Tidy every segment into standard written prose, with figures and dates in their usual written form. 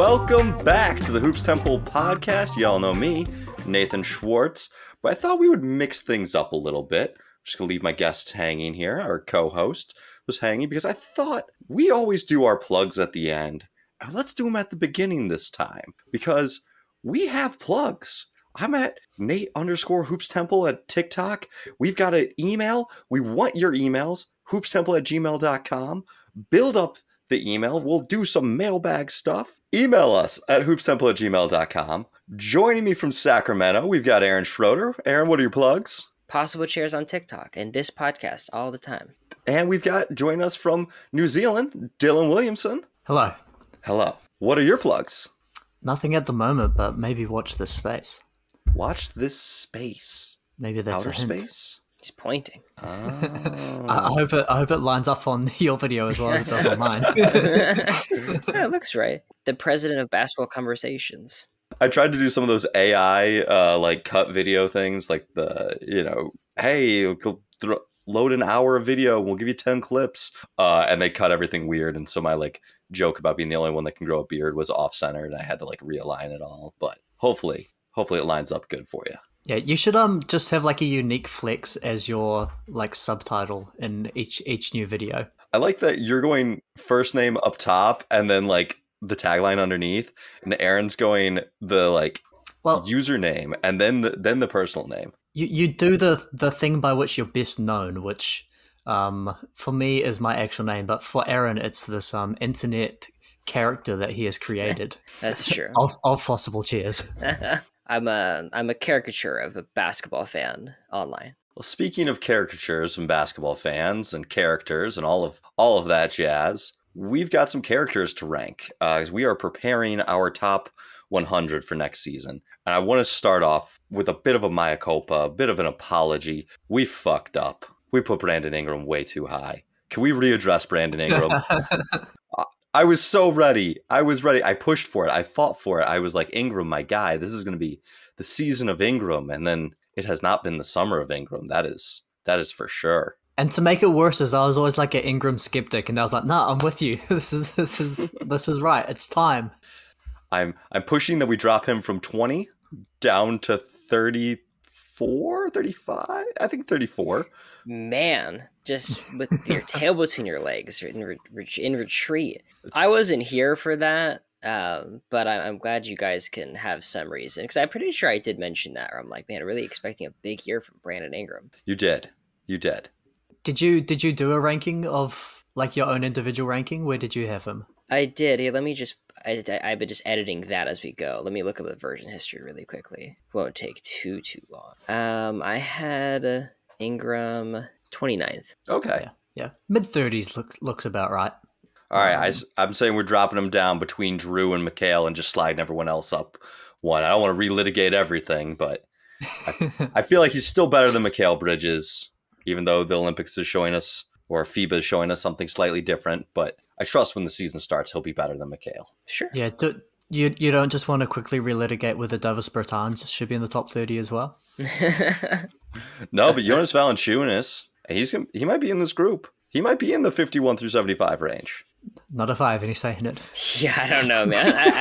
Welcome back to the Hoops Temple podcast. Y'all know me, Nathan Schwartz, but I thought we would mix things up a little bit. I'm just going to leave my guest hanging here. Our co-host was hanging because I thought we always do our plugs at the end. Let's do them at the beginning this time because we have plugs. I'm at Nate_Hoops at TikTok. We've got an email. We want your emails, hoopstemple@gmail.com. Build up the email. We'll do some mailbag stuff. Email us at hoopstemple@gmail.com. Joining me from Sacramento, we've got Aaron Schroeder. Aaron, what are your plugs? Possible Chairs on TikTok and this podcast all the time. And we've got, joining us from New Zealand, Dylan Williamson. Hello. Hello. What are your plugs? Nothing at the moment, but maybe watch this space. Watch this space. Maybe that's outer a hint. space. He's pointing. Oh. I hope it lines up on your video as well as it does on mine. Yeah, it looks right. The president of basketball conversations. I tried to do some of those AI like cut video things, like hey, load an hour of video, we'll give you 10 clips, and they cut everything weird. And so my joke about being the only one that can grow a beard was off center, and I had to realign it all. But hopefully it lines up good for you. Yeah, you should just have a unique flex as your subtitle in each new video. I like that you're going first name up top and then the tagline underneath, and Aaron's going the username and then the personal name. You do the thing by which you're best known, which for me is my actual name, but for Aaron it's this internet character that he has created. That's true. of Possible Chairs. I'm a caricature of a basketball fan online. Well, speaking of caricatures and basketball fans and characters and all of that jazz, we've got some characters to rank as we are preparing our top 100 for next season. And I want to start off with a bit of a mea culpa, a bit of an apology. We fucked up. We put Brandon Ingram way too high. Can we readdress Brandon Ingram? I was so ready. I was ready. I pushed for it. I fought for it. I was like, Ingram, my guy. This is going to be the season of Ingram. And then it has not been the summer of Ingram. That is for sure. And to make it worse, is I was always an Ingram skeptic, and I was like, "Nah, I'm with you. This is right. It's time." I'm pushing that we drop him from 20 down to 34, 35. I think 34. Man, just with your tail between your legs in retreat. I wasn't here for that, but I'm glad you guys can have some reason, because I'm pretty sure I did mention that. Where I'm like, man, really expecting a big year from Brandon Ingram. You did. Did you do a ranking of your own individual ranking? Where did you have him? I did. Hey, let me just. I've been just editing that as we go. Let me look up the version history really quickly. Won't take too long. I had Ingram 29th. Okay. Yeah. Mid-30s looks about right. All right. I'm saying we're dropping him down between Drew and Mikal and just sliding everyone else up one. I don't want to relitigate everything, but I feel like he's still better than Mikal Bridges, even though the Olympics is showing us, or FIBA is showing us something slightly different. But I trust when the season starts, he'll be better than Mikal. Sure. Yeah. You don't just want to quickly relitigate with the Davis Bertans should be in the top 30 as well? No, but Jonas Valanciunas, he might be in this group. He might be in the 51 through 75 range. Not a 5, and he's saying it. Yeah, I don't know,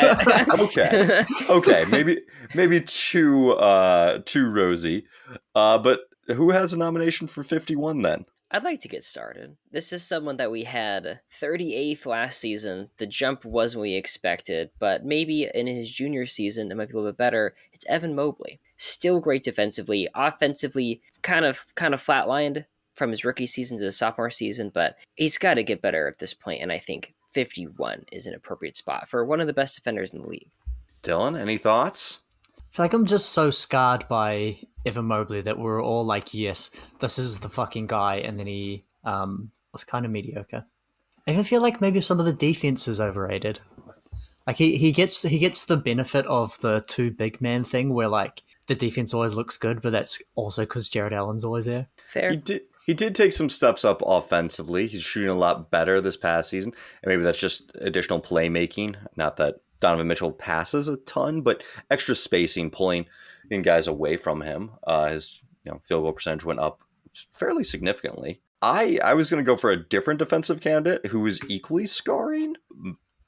man. Okay. Maybe too rosy. But who has a nomination for 51 then? I'd like to get started. This is someone that we had 38th last season. The jump wasn't what we expected, but maybe in his junior season it might be a little bit better. It's Evan Mobley. Still great defensively, offensively, kind of flatlined from his rookie season to the sophomore season, but he's got to get better at this point, and I think 51 is an appropriate spot for one of the best defenders in the league. Dylan, any thoughts? I feel like I'm just so scarred by Evan Mobley that we're all like, yes, this is the fucking guy, and then he was kind of mediocre. I even feel like maybe some of the defense is overrated. He gets the benefit of the two big man thing, where the defense always looks good, but that's also because Jared Allen's always there. Fair. He did take some steps up offensively. He's shooting a lot better this past season, and maybe that's just additional playmaking. Not that Donovan Mitchell passes a ton, but extra spacing, pulling in guys away from him. His field goal percentage went up fairly significantly. I was going to go for a different defensive candidate who was equally scarring.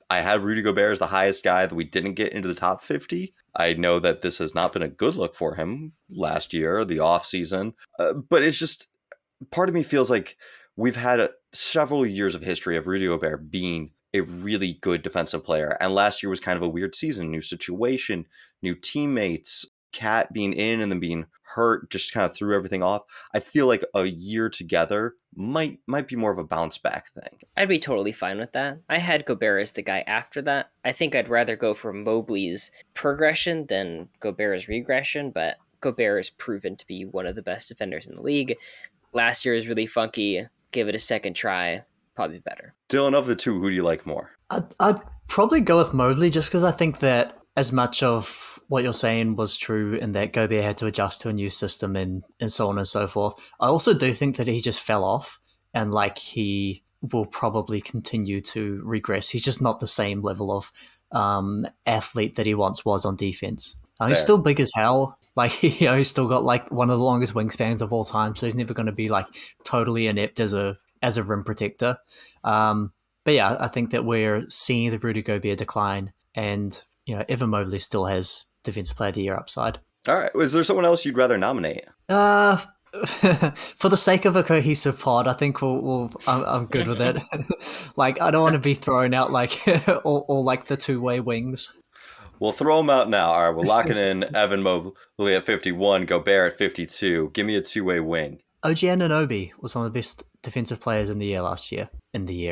I had Rudy Gobert as the highest guy that we didn't get into the top 50. I know that this has not been a good look for him last year, the offseason. But it's just, part of me feels like we've had several years of history of Rudy Gobert being a really good defensive player. And last year was kind of a weird season, new situation, new teammates, Cat being in and then being hurt just kind of threw everything off. I feel like a year together might be more of a bounce back thing. I'd be totally fine with that. I had Gobert as the guy after that. I think I'd rather go for Mobley's progression than Gobert's regression, but Gobert is proven to be one of the best defenders in the league. Last year is really funky. Give it a second try. Probably better. Dylan, of the two, who do you like more? I'd probably go with Mobley just because I think that as much of what you're saying was true in that Gobert had to adjust to a new system and so on and so forth, I also do think that he just fell off and like he will probably continue to regress. He's just not the same level of athlete that he once was on defense. He's still big as hell. Like, he's still got like one of the longest wingspans of all time, so he's never going to be like totally inept as a rim protector. But yeah, I think that we're seeing the Rudy Gobert decline, and Evan Mobley still has Defensive Player of the Year upside. All right, is there someone else you'd rather nominate? For the sake of a cohesive pod, I think I'm good with it. Like, I don't want to be throwing out like all like the two-way wings. We'll throw them out now. All right, we're locking in Evan Mobley at 51, Gobert at 52. Give me a two-way wing. OG Anunoby was one of the best defensive players in the year last year. In the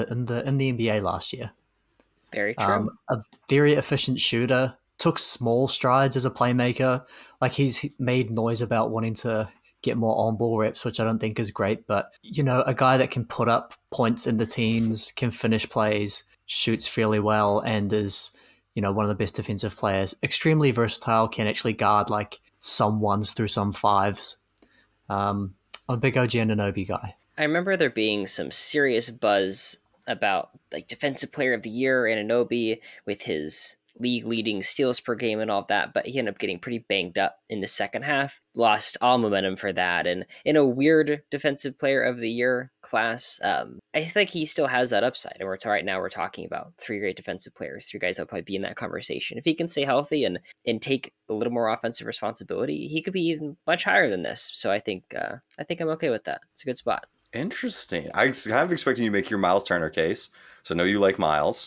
NBA last year. Very true. A very efficient shooter. Took small strides as a playmaker. Like, he's made noise about wanting to get more on-ball reps, which I don't think is great. But, a guy that can put up points in the teens, can finish plays, shoots fairly well, and is, one of the best defensive players. Extremely versatile, can actually guard, like, some ones through some fives. I'm a big OG Anunoby guy. I remember there being some serious buzz about, like, Defensive Player of the Year, Anunoby, with his league-leading steals per game and all that, but he ended up getting pretty banged up in the second half. Lost all momentum for that, and in a weird Defensive Player of the Year class, I think he still has that upside, and right now we're talking about three great defensive players, three guys that'll probably be in that conversation. If he can stay healthy and take a little more offensive responsibility, he could be even much higher than this, so I think I'm okay with that. It's a good spot. Interesting. I was kind of expecting you to make your Miles Turner case, so I know you like Miles.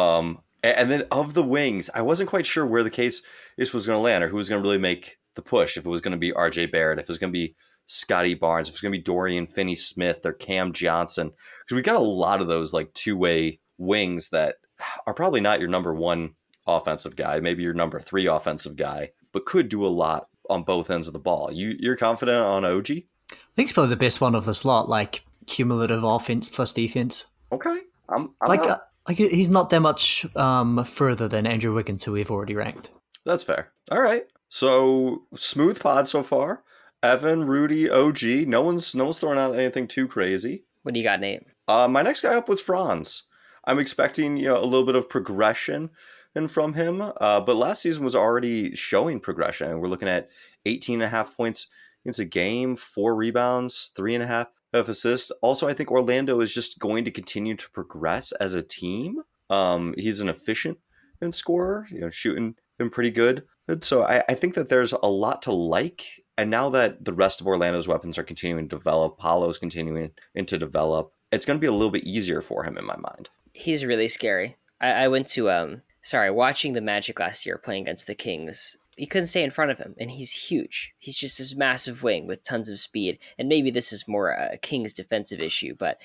And then of the wings, I wasn't quite sure where the case was going to land or who was going to really make the push. If it was going to be RJ Barrett, if it was going to be Scotty Barnes, if it was going to be Dorian Finney-Smith or Cam Johnson. Because we got a lot of those like two-way wings that are probably not your number one offensive guy, maybe your number 3 offensive guy, but could do a lot on both ends of the ball. You're confident on OG? I think it's probably the best one of this lot, like cumulative offense plus defense. Okay. I'm Like, he's not that much further than Andrew Wiggins, who we've already ranked. That's fair. All right. So, smooth pod so far. Evan, Rudy, OG. No one's throwing out anything too crazy. What do you got, Nate? My next guy up was Franz. I'm expecting a little bit of progression from him, but last season was already showing progression. We're looking at 18.5 points in a game, 4 rebounds, 3.5 of assists. Also, I think Orlando is just going to continue to progress as a team. He's an efficient scorer, shooting him pretty good. So I think that there's a lot to like. And now that the rest of Orlando's weapons are continuing to develop, Paolo's continuing to develop, it's going to be a little bit easier for him in my mind. He's really scary. I went to, watching the Magic last year playing against the Kings. You couldn't stay in front of him, and he's huge. He's just this massive wing with tons of speed. And maybe this is more a Kings defensive issue, but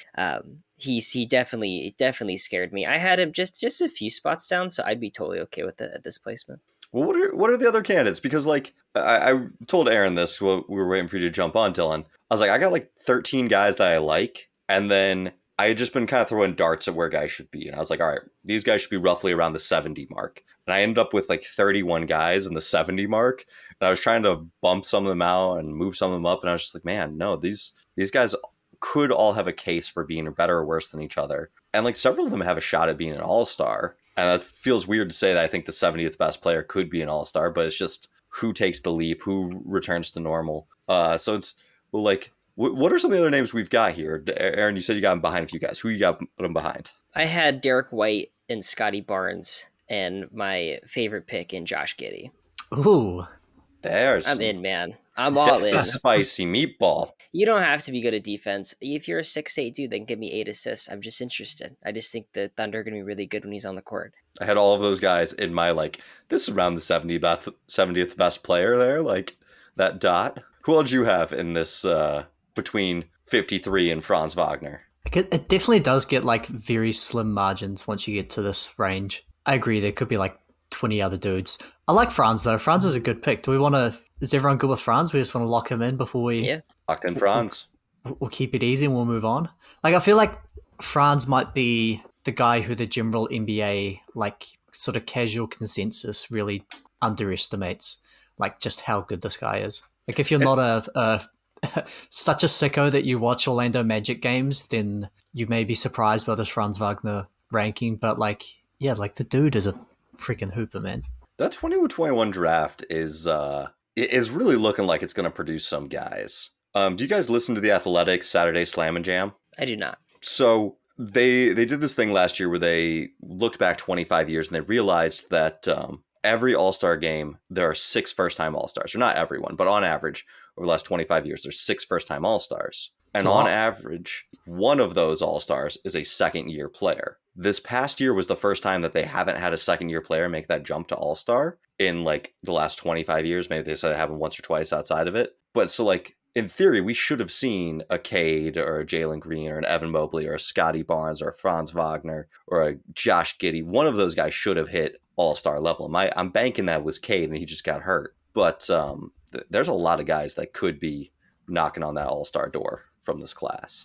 he definitely scared me. I had him just a few spots down, so I'd be totally okay with this placement. Well, what are the other candidates? Because like I told Aaron this while we were waiting for you to jump on, Dylan. I was like, I got like 13 guys that I like, and then I had just been kind of throwing darts at where guys should be. And I was like, all right, these guys should be roughly around the 70 mark. And I ended up with like 31 guys in the 70 mark. And I was trying to bump some of them out and move some of them up. And I was just like, man, no, these guys could all have a case for being better or worse than each other. And like several of them have a shot at being an all-star. And that feels weird to say that I think the 70th best player could be an all-star, but it's just who takes the leap, who returns to normal. So it's like, what are some of the other names we've got here? Aaron, you said you got him behind a few guys. Who you got them behind? I had Derek White in Scotty Barnes and my favorite pick in Josh Giddey. Ooh. I'm in, man. I'm all That's in. a spicy meatball. You don't have to be good at defense. If you're a 6'8" dude, then give me 8 assists. I'm just interested. I just think the Thunder are going to be really good when he's on the court. I had all of those guys in my, this is around the 70th best player there, that dot. Who else you have in this between 53 and Franz Wagner? It definitely does get very slim margins once you get to this range. I agree, there could be 20 other dudes. I like Franz though. Franz is a good pick. Is everyone good with Franz? We just want to lock him in before we... Yeah. Locked in Franz. We'll keep it easy and we'll move on. I feel like Franz might be the guy who the general NBA, sort of casual consensus really underestimates, just how good this guy is. If you're not a such a sicko that you watch Orlando Magic games, then you may be surprised by this Franz Wagner ranking. But the dude is a freaking hooper, man. That 2021 draft is really looking like it's going to produce some guys. Do you guys listen to the Athletics Saturday Slam and Jam? I do not. So they did this thing last year where they looked back 25 years and they realized that every All-Star game, there are 6 first-time All-Stars. Or not everyone, but on average, over the last 25 years, there's 6 first-time All-Stars. And on average, one of those All-Stars is a second-year player. This past year was the first time that they haven't had a second-year player make that jump to All-Star in the last 25 years. Maybe they said it happened once or twice outside of it. But so in theory, we should have seen a Cade or a Jalen Green or an Evan Mobley or a Scotty Barnes or a Franz Wagner or a Josh Giddey. One of those guys should have hit All-Star level. I'm banking that was Cade and he just got hurt. But there's a lot of guys that could be knocking on that All-Star door from this class.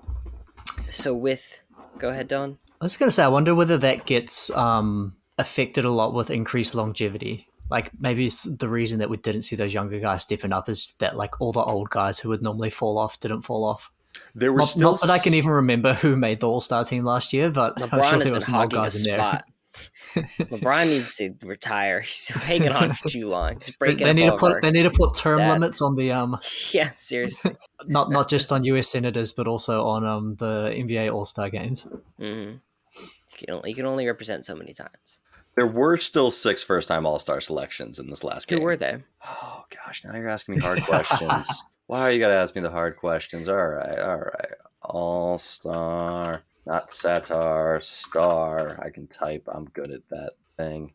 So go ahead, Don. I was going to say, I wonder whether that gets affected a lot with increased longevity. Maybe it's the reason that we didn't see those younger guys stepping up is that all the old guys who would normally fall off didn't fall off. There were not that I can even remember who made the All-Star team last year, but LeBron I'm sure has there were been some old hogging a guys in there. spot. LeBron needs to retire. He's hanging on for too long. He's breaking They need up all of they need to put term stats. limits on the Yeah, seriously. not just on US senators, but also on the NBA All-Star games. Mm-hmm. You can only represent so many times. There were still 6 first-time All-Star selections in this last game. Who were they? Oh, gosh, now you're asking me hard questions. Why you got to ask me the hard questions? All right. All-Star, not Satar, Star. I can type. I'm good at that thing.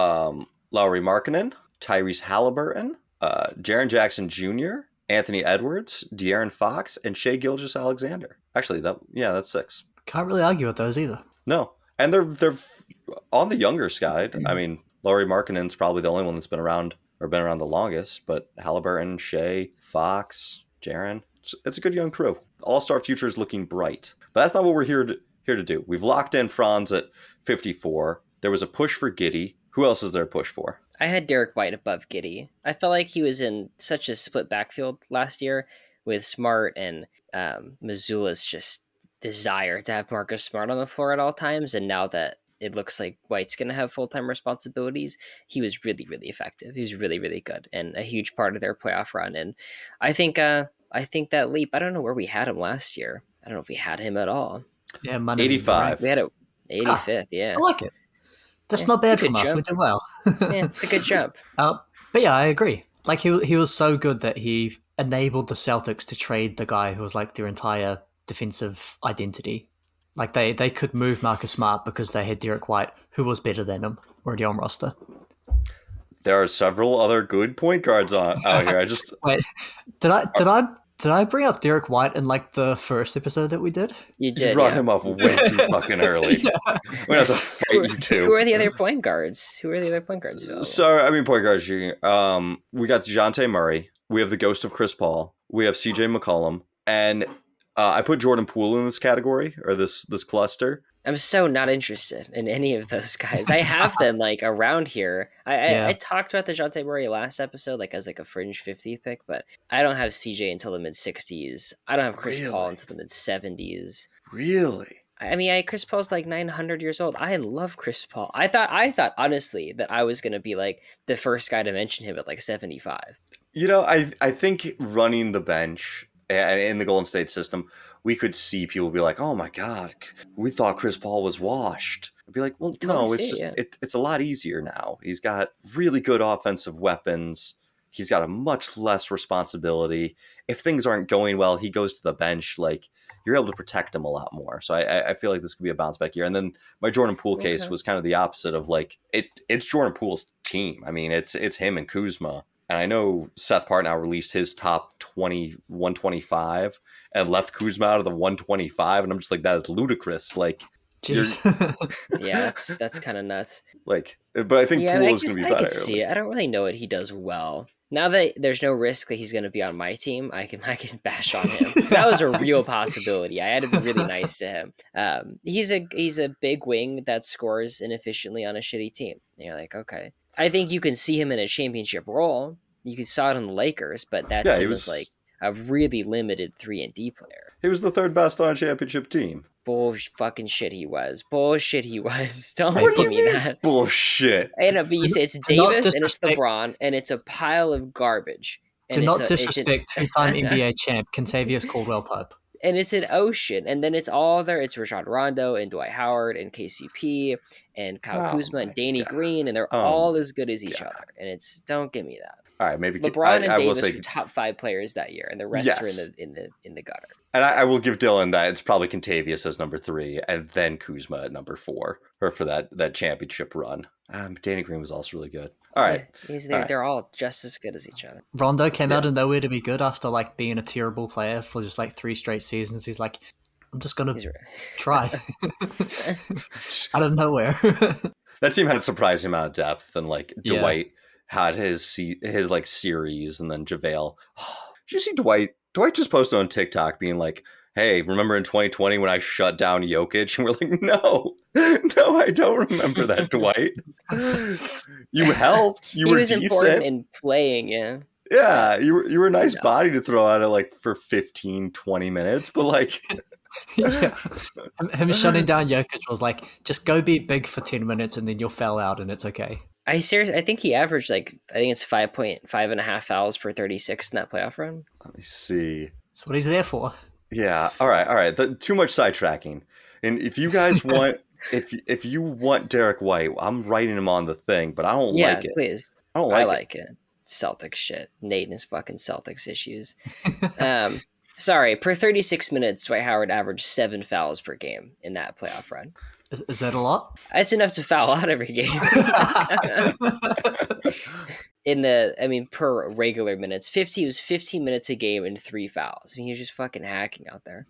Lauri Markkanen, Tyrese Halliburton, Jaren Jackson Jr., Anthony Edwards, De'Aaron Fox, and Shai Gilgeous-Alexander. Actually, that's 6. Can't really argue with those either. No. And they're on the younger side. I mean, Lauri Markkanen's probably the only one that's been around the longest, but Halliburton, Shai, Fox, Jaren, it's a good young crew. All-Star future is looking bright. But that's not what we're here to do. We've locked in Franz at 54. There was a push for Giddey. Who else is there a push for? I had Derek White above Giddey. I felt like he was in such a split backfield last year with Smart and Missoula's just desire to have Marcus Smart on the floor at all times, and now that it looks like White's going to have full-time responsibilities, he was really, really effective. He was really, really good and a huge part of their playoff run. And I think that leap, I don't know where we had him last year. I don't know if we had him at all. Yeah, Monday 85. We had it 85th, yeah. I like it. That's not bad from us. We did well. Yeah, it's a good jump. But yeah, I agree. He was so good that he enabled the Celtics to trade the guy who was their entire defensive identity. They could move Marcus Smart because they had Derek White, who was better than him, already on roster. There are several other good point guards out here. I just wait. Did I bring up Derek White in the first episode that we did? You did. You brought him up way too fucking early. Yeah. We have to fight you too. Who are the other point guards? Available? So point guards. We got DeJounte Murray. We have the ghost of Chris Paul. We have CJ McCollum, and I put Jordan Poole in this category or this cluster. I'm so not interested in any of those guys. I have them around here. I talked about DeJounte Murray last episode, as a fringe 50 pick, but I don't have CJ until the mid 60s. I don't have Chris Paul until the mid 70s. Really? I mean, Chris Paul's 900 years old. I love Chris Paul. I thought honestly that I was going to be the first guy to mention him at 75. I think running the bench in the Golden State system, we could see people be like, "Oh my God, we thought Chris Paul was washed." I'd be like, "Well, no, it's just it's a lot easier now. He's got really good offensive weapons. He's got a much less responsibility. If things aren't going well, he goes to the bench. Like, you're able to protect him a lot more. So I feel like this could be a bounce back year." And then my Jordan Poole case was kind of the opposite of like it's Jordan Poole's team. I mean, it's him and Kuzma. And I know Seth Partnow released his top 125 and left Kuzma out of the 125, and I'm just like, that is ludicrous. Like, yeah, that's kind of nuts. Like, but I think Poole is going to be better. I can see it. I don't really know what he does well. Now that there's no risk that he's going to be on my team, I can bash on him. That was a real possibility. I had to be really nice to him. He's a big wing that scores inefficiently on a shitty team. And you're like, okay. I think you can see him in a championship role. You saw it on the Lakers, but that team was like a really limited 3-and-D player. He was the third best on a championship team. Bullshit he was. Don't give me that. Bullshit. I know, but you say it's Davis and it's LeBron and it's a pile of garbage. Do not disrespect two-time NBA champ Kentavious Caldwell-Pope. And it's an ocean. And then it's all there. It's Rajon Rondo and Dwight Howard and KCP and Kyle Kuzma and Danny Green. And they're all as good as each other. And it's, don't give me that. All right, maybe LeBron and Davis were top 5 players that year, and the rest are in the gutter. And I will give Dylan that it's probably Kentavious as number 3, and then Kuzma at number 4, or for that championship run. Danny Green was also really good. All right, they're all just as good as each other. Rondo came out of nowhere to be good after like being a terrible player for just like 3 straight seasons. He's like, I'm just gonna try out of nowhere. That team had a surprising amount of depth, and like Dwight had his like series, and then JaVale. Did you see Dwight? Dwight just posted on TikTok being like, "Hey, remember in 2020 when I shut down Jokic?" And we're like, "No, I don't remember that, Dwight. You helped. You were decent. He was important in playing, Yeah, you were a nice body to throw out of like for 15, 20 minutes, but like." Him shutting down Jokic was like, just go be big for 10 minutes and then you'll foul out and it's okay. I think he averaged like, I think it's 5.5 fouls per 36 in that playoff run. Let me see. That's what he's there for. Yeah. All right. Too much sidetracking. And if you guys want, if you want Derek White, I'm writing him on the thing, but I don't like it. Yeah, please. I like it. Celtics shit. Nate and his fucking Celtics issues. Sorry, per 36 minutes, Dwight Howard averaged 7 fouls per game in that playoff run. Is that a lot? It's enough to foul out every game. Per regular minutes. He was 15 minutes a game and 3 fouls. I mean, he was just fucking hacking out there.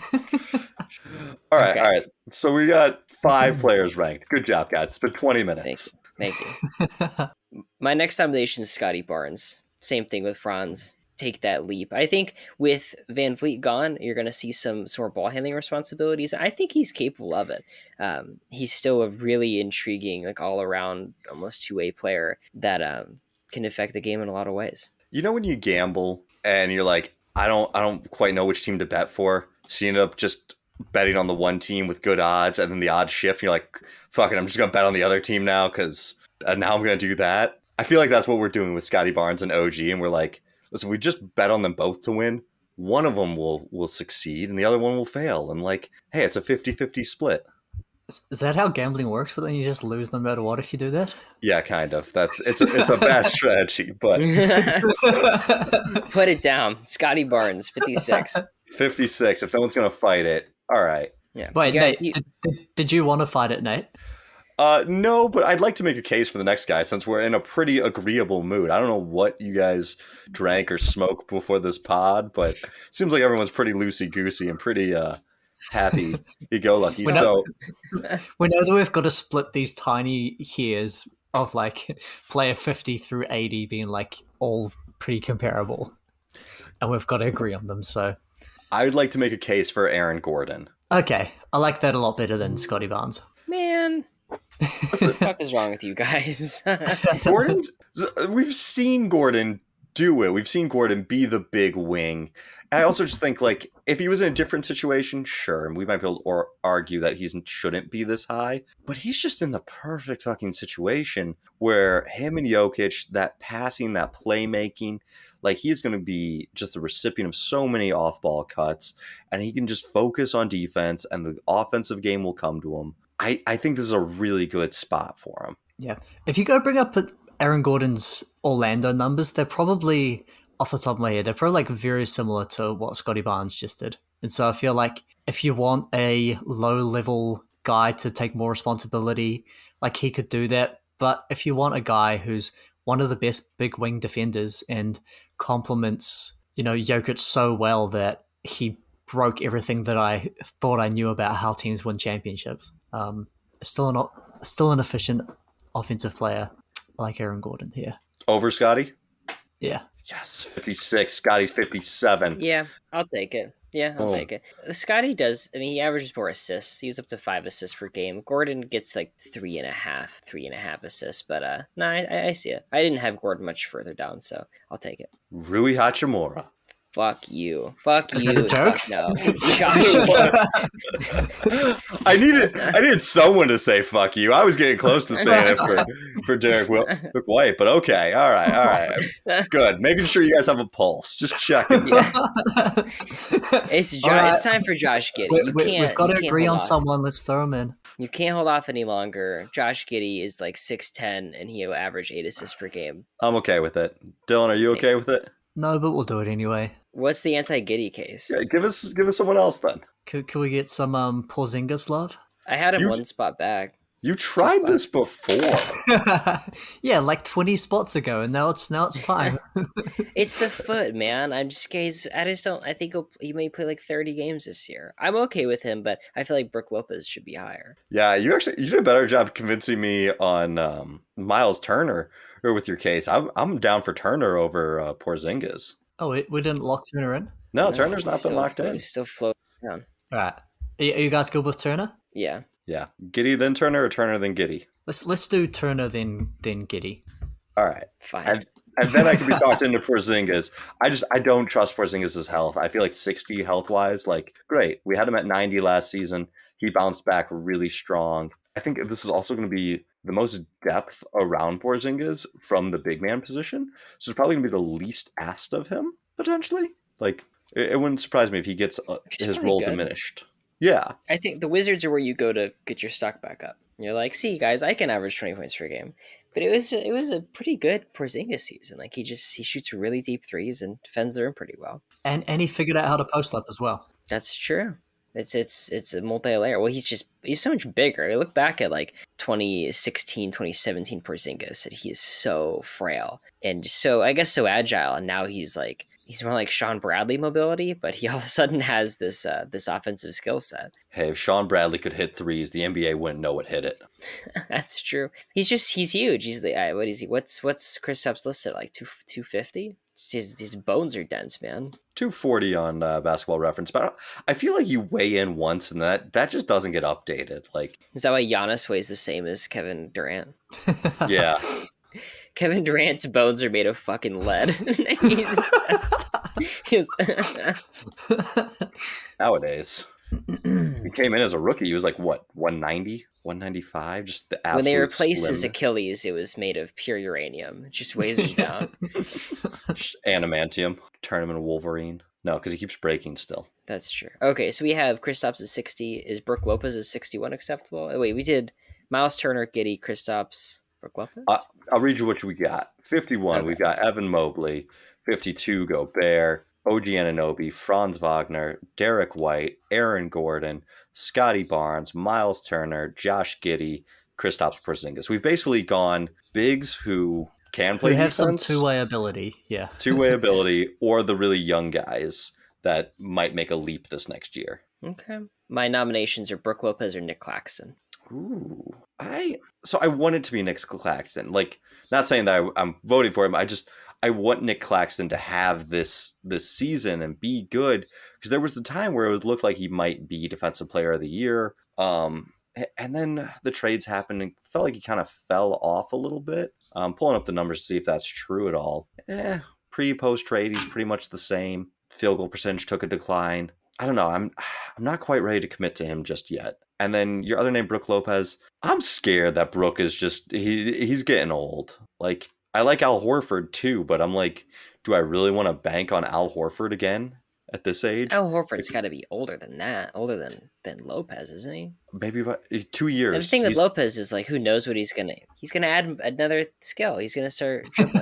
All right. So we got 5 players ranked. Good job, guys. It's been 20 minutes. Thank you. My next nomination is Scotty Barnes. Same thing with Franz. Take that leap. I think with Van Vliet gone, you're going to see some more ball handling responsibilities. I think he's capable of it. He's still a really intriguing, like all around, almost 2-way player that can affect the game in a lot of ways. You know when you gamble and you're like, I don't quite know which team to bet for, so you end up just betting on the one team with good odds, and then the odds shift, and you're like, fuck it, I'm just going to bet on the other team now because now I'm going to do that. I feel like that's what we're doing with Scotty Barnes and OG, and we're like, listen, we just bet on them both to win. One of them will succeed and the other one will fail. And like, hey, it's a 50-50 split. Is that how gambling works? But then you just lose no matter what if you do that? Yeah, kind of. It's a bad strategy, but put it down. Scotty Barnes, 56. 56. If no one's gonna fight it, all right. Yeah. Wait, Nate, did you want to fight it, Nate? No, but I'd like to make a case for the next guy since we're in a pretty agreeable mood. I don't know what you guys drank or smoked before this pod, but it seems like everyone's pretty loosey-goosey and pretty happy, go-lucky. We know that we've got to split these tiny hairs of like player 50 through 80 being like all pretty comparable, and we've got to agree on them. So I would like to make a case for Aaron Gordon. Okay, I like that a lot better than Scotty Barnes. Man. What the fuck is wrong with you guys? Gordon, we've seen Gordon do it. We've seen Gordon be the big wing. And I also just think, like, if he was in a different situation, sure, and we might be able to argue that he shouldn't be this high, but he's just in the perfect fucking situation where him and Jokic, that passing, that playmaking, Like, he's going to be just the recipient of so many off-ball cuts, and he can just focus on defense, and the offensive game will come to him. I think this is a really good spot for him. Yeah. If you go bring up Aaron Gordon's Orlando numbers, they're probably, off the top of my head, they're probably like very similar to what Scotty Barnes just did. And so I feel like if you want a low-level guy to take more responsibility, like he could do that. But if you want a guy who's one of the best big wing defenders and complements, Jokic so well that he broke everything that I thought I knew about how teams win championships. Still an efficient offensive player like Aaron Gordon here. Over Scotty? Yeah. Yes, 56. Scotty's 57. Yeah, I'll take it. Yeah, I'll take it. Scotty does. I mean, he averages more assists. He's up to 5 assists per game. Gordon gets like 3.5 assists. But no, I see it. I didn't have Gordon much further down, so I'll take it. Rui Hachimura. Fuck you. Fuck Is you. that a joke? Fuck no. Josh. I needed someone to say fuck you. I was getting close to saying it for Derek White, but okay. All right. Good. Making sure you guys have a pulse. Just checking. Yeah. It's time for Josh Giddey. We've got to agree on someone. Let's throw him in. You can't hold off any longer. Josh Giddey is like 6'10", and he'll average 8 assists per game. I'm okay with it. Dylan, are you okay with it? No, but we'll do it anyway. What's the anti-Giddey case? Yeah, give us someone else then. Can we get some Porzingis love? I had him one spot back. You tried this before. Yeah, like 20 spots ago, and now it's time. It's the foot, man. I think he may play like 30 games this year. I'm okay with him, but I feel like Brook Lopez should be higher. Yeah, you did a better job convincing me on Miles Turner or with your case. I'm down for Turner over Porzingis. Oh, we didn't lock Turner in? No, Turner's not been locked in. He's still floating around. All right. Are you guys good with Turner? Yeah. Yeah. Giddey then Turner, or Turner then Giddey? Let's do Turner then Giddey. All right. Fine. And then I can be talked into Porzingis. I don't trust Porzingis' health. I feel like 60 health-wise, like, great. We had him at 90 last season. He bounced back really strong. I think this is also going to be the most depth around Porzingis from the big man position. So it's probably going to be the least asked of him, potentially. Like, it wouldn't surprise me if he gets his role diminished. Yeah. I think the Wizards are where you go to get your stock back up. You're like, see, guys, I can average 20 points per game. But it was a pretty good Porzingis season. Like, he shoots really deep threes and defends the rim pretty well. And he figured out how to post up as well. That's true. It's a multi-layer. Well, he's so much bigger. I look back at like 2016, 2017 Porzingis, and he is so frail and so agile. And now he's more like Sean Bradley mobility, but he all of a sudden has this offensive skill set. Hey, if Sean Bradley could hit threes, the NBA wouldn't know what hit it. That's true. He's huge. He's what is he? What's Kristaps listed like 250? His bones are dense, man. 240 on Basketball Reference, but I feel like you weigh in once and that just doesn't get updated. Like, is that why Giannis weighs the same as Kevin Durant? Yeah. Kevin Durant's bones are made of fucking lead. Nowadays. He came in as a rookie. He was like, what, 190, 195? Just the absolute when they replaced his slimness. Achilles, it was made of pure uranium. It just weighs it down. Adamantium. Turn him into Wolverine. No, because he keeps breaking still. That's true. Okay, so we have Kristaps at 60. Is Brook Lopez at 61 acceptable? Oh, wait, we did Miles Turner, Giddey, Kristaps, Brook Lopez? I'll read you what we got. 51, We've got Evan Mobley. 52, Gobert. OG Anunoby, Franz Wagner, Derek White, Aaron Gordon, Scotty Barnes, Miles Turner, Josh Giddey, Kristaps Porzingis. We've basically gone bigs who can play have defense, some two-way ability, yeah. Two-way ability, or the really young guys that might make a leap this next year. Okay. My nominations are Brook Lopez or Nick Claxton. Ooh. I want it to be Nick Claxton. Like, not saying that I'm voting for him. I want Nick Claxton to have this season and be good, because there was the time where it looked like he might be Defensive Player of the Year. And then the trades happened and felt like he kind of fell off a little bit. Pulling up the numbers to see if that's true at all. Pre-post trade, he's pretty much the same. Field goal percentage took a decline. I don't know. I'm not quite ready to commit to him just yet. And then your other name, Brook Lopez. I'm scared that Brook is just he's getting old. Like, I like Al Horford too, but I'm like, do I really want to bank on Al Horford again at this age? Al Horford's got to be older than that, older than Lopez, isn't he? Maybe about 2 And years. the thing with Lopez is like, who knows what he's gonna add another skill. He's gonna start dribbling.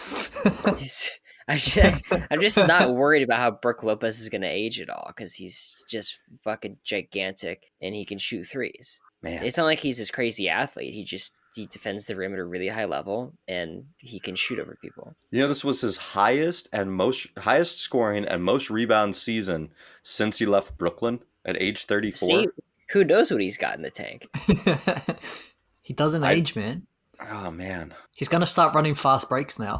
I'm just not worried about how Brook Lopez is gonna age at all because he's just fucking gigantic and he can shoot threes. Man. It's not like he's this crazy athlete. He defends the rim at a really high level and he can shoot over people. You know, this was his highest scoring and most rebound season since he left Brooklyn at age 34. See, who knows what he's got in the tank? He doesn't age, man. Oh man, he's gonna start running fast breaks now.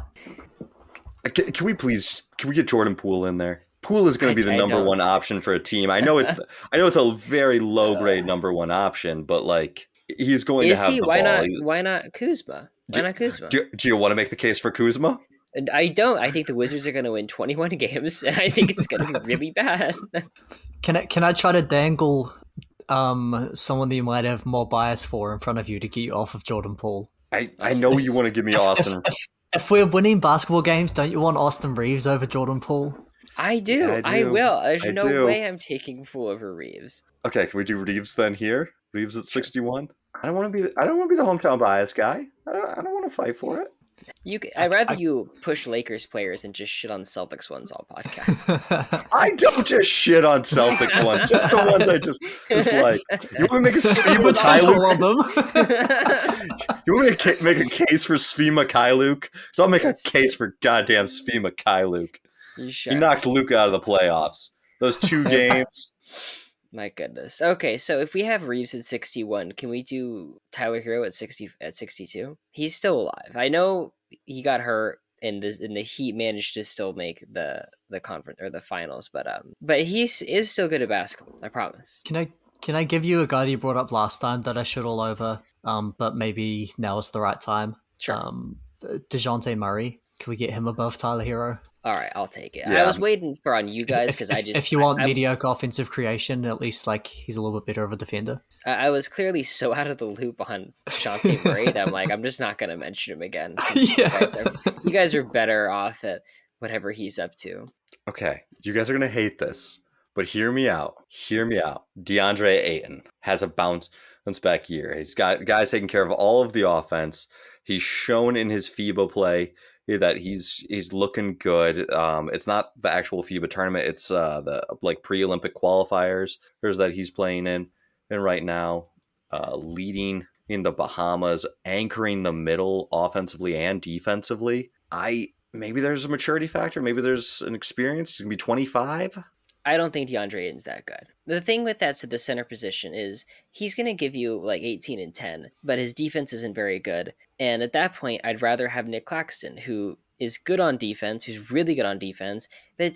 Can we get Jordan Poole in there? Poole is going to be the number one option for a team. I know it's a very low grade number one option, but like he's going to have the ball. Why not Kuzma? Why not Kuzma? Do you want to make the case for Kuzma? I don't. I think the Wizards are going to win 21 games, and I think it's going to be really bad. Can I try to dangle someone that you might have more bias for in front of you to get you off of Jordan Poole? I know you want to give me Austin. If we're winning basketball games, don't you want Austin Reeves over Jordan Poole? I do. Yeah, I will. There's no way I'm taking Poole over Reeves. Okay, can we do Reeves then here? Reeves at 61. I don't want to be the hometown bias guy. I don't want to fight for it. I'd rather you push Lakers players and just shit on Celtics ones all podcast. I don't just shit on Celtics ones, just the ones I just like. You want to make a Svi Mikhailuk? You want to make a case for Svi Mikhailuk? So I'll make a case for goddamn Svi Mikhailuk. He knocked Luka out of the playoffs. Those 2 games. My goodness. Okay, so if we have Reeves at 61, can we do Tyler Hero at 62? He's still alive. I know he got hurt and the Heat managed to still make the conference or the finals, but he is still good at basketball. I promise. Can I give you a guy that you brought up last time that I shit all over? But maybe now is the right time. Sure. DeJounte Murray. Can we get him above Tyler Hero? All right, I'll take it. Yeah. I was waiting on you guys because if you want mediocre offensive creation, at least like he's a little bit better of a defender. I was clearly so out of the loop on DeJounte Murray that I'm like, I'm just not going to mention him again. Yeah. You guys are better off at whatever he's up to. Okay, you guys are going to hate this, but hear me out. DeAndre Ayton has a bounce back year. He's got guys taking care of all of the offense. He's shown in his FIBA play that he's looking good. It's not the actual FIBA tournament. It's the like pre-Olympic qualifiers that he's playing in right now, leading in the Bahamas, anchoring the middle offensively and defensively. Maybe there's a maturity factor. Maybe there's an experience. He's going to be 25. I don't think DeAndre Ayton's that good. The thing with the center position is he's going to give you like 18 and 10, but his defense isn't very good. And at that point, I'd rather have Nick Claxton, who is good on defense, who's really good on defense.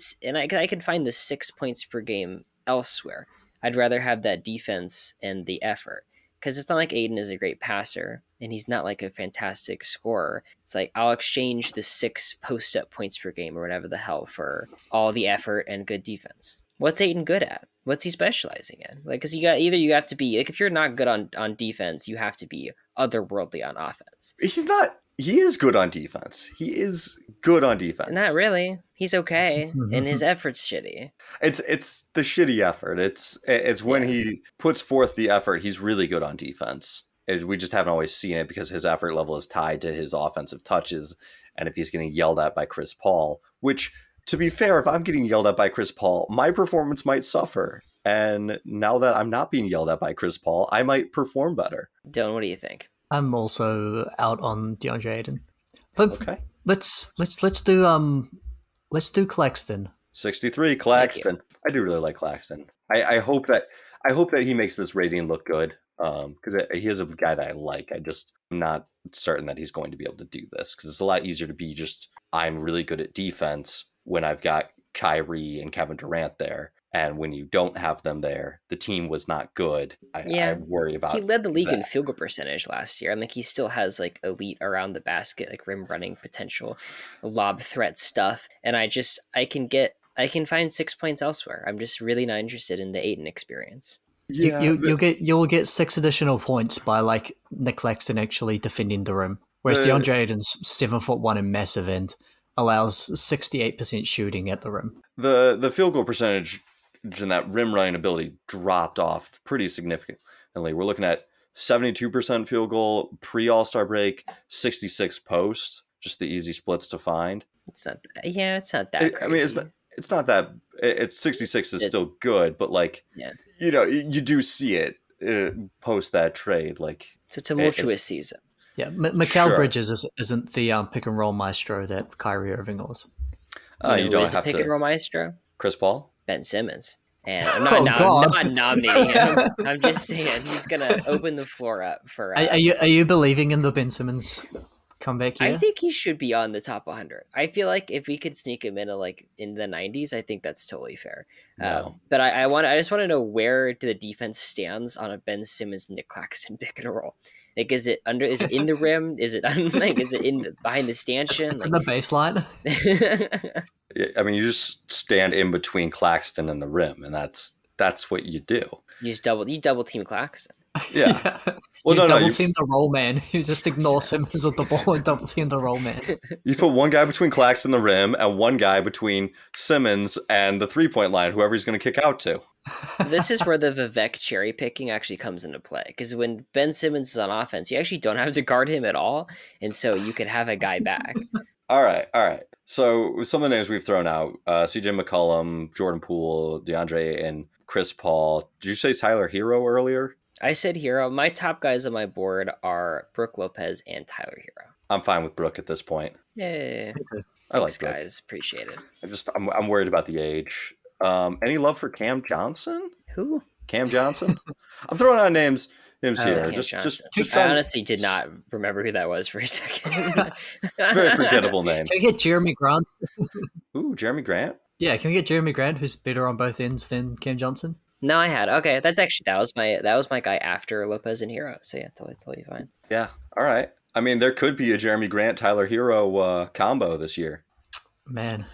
I can find the 6 points per game elsewhere. I'd rather have that defense and the effort. Because it's not like Ayton is a great passer, and he's not like a fantastic scorer. It's like, I'll exchange the 6 post-up points per game or whatever the hell for all the effort and good defense. What's Ayton good at? What's he specializing in? Like, because you have to be, like, if you're not good on defense, you have to be otherworldly on offense. He is good on defense. Not really. He's okay, and his effort's shitty. It's the shitty effort. It's when he puts forth the effort, he's really good on defense. We just haven't always seen it because his effort level is tied to his offensive touches, and if he's getting yelled at by Chris Paul, which, to be fair, if I'm getting yelled at by Chris Paul, my performance might suffer. And now that I'm not being yelled at by Chris Paul, I might perform better. Dylan, what do you think? I'm also out on DeAndre Ayton. Okay. Let's do Claxton. 63, Claxton. I do really like Claxton. I hope that he makes this rating look good. Because he is a guy that I like. I'm not certain that he's going to be able to do this because it's a lot easier to be just, I'm really good at defense when I've got Kyrie and Kevin Durant there. And when you don't have them there, the team was not good. I worry about. He led the league in field goal percentage last year. I mean, he still has like elite around the basket, like rim running potential, lob threat stuff. And I can find 6 points elsewhere. I'm just really not interested in the Ayton experience. Yeah, you'll get 6 additional points by like Nick Claxton actually defending the rim. Whereas DeAndre Ayton's 7'1" and massive and allows 68% shooting at the rim. The field goal percentage and that rim running ability dropped off pretty significantly. We're looking at 72% field goal pre All-Star break, 66 post. Just the easy splits to find. It's not that crazy. I mean, it's not that. It's 66 is still good, but like, you know, you do see it post that trade. Like, it's a tumultuous season. Yeah, Mikal Bridges isn't the pick and roll maestro that Kyrie Irving was. You don't have pick and roll maestro. Chris Paul, Ben Simmons, and I'm not nominating him. I'm just saying he's gonna open the floor up for. Are you believing in the Ben Simmons comeback here? I think he should be on the top 100. I feel like if we could sneak him in in the 90s, I think that's totally fair. No. But I just want to know where the defense stands on a Ben Simmons Nick Claxton pick and roll. Like, is it in the rim? Is it is it behind the stanchion? It's in the baseline. I mean, you just stand in between Claxton and the rim, and that's what you do. You double team Claxton. Yeah. Well, you double team the roll man. You just ignore Simmons with the ball and double team the roll man. You put one guy between Claxton and the rim and one guy between Simmons and the 3-point line, whoever he's going to kick out to. This is where the Vivek cherry picking actually comes into play, because when Ben Simmons is on offense, you actually don't have to guard him at all, and so you could have a guy back. All right. So some of the names we've thrown out: CJ McCollum, Jordan Poole, DeAndre, and Chris Paul. Did you say Tyler Hero earlier? I said Hero. My top guys on my board are Brook Lopez and Tyler Hero. I'm fine with Brook at this point. Yeah, I like Brook. Guys. Appreciate it. I'm worried about the age. Any love for Cam Johnson? Who? Cam Johnson? I'm throwing out names here. I honestly did not remember who that was for a second. It's a very forgettable name. Can we get Jeremy Grant? Ooh, Jeremy Grant? Yeah, can we get Jeremy Grant, who's better on both ends than Cam Johnson? No, I had. Okay, that was my guy after Lopez and Hero. So yeah, totally fine. Yeah. All right. I mean, there could be a Jeremy Grant Tyler Hero combo this year. Man.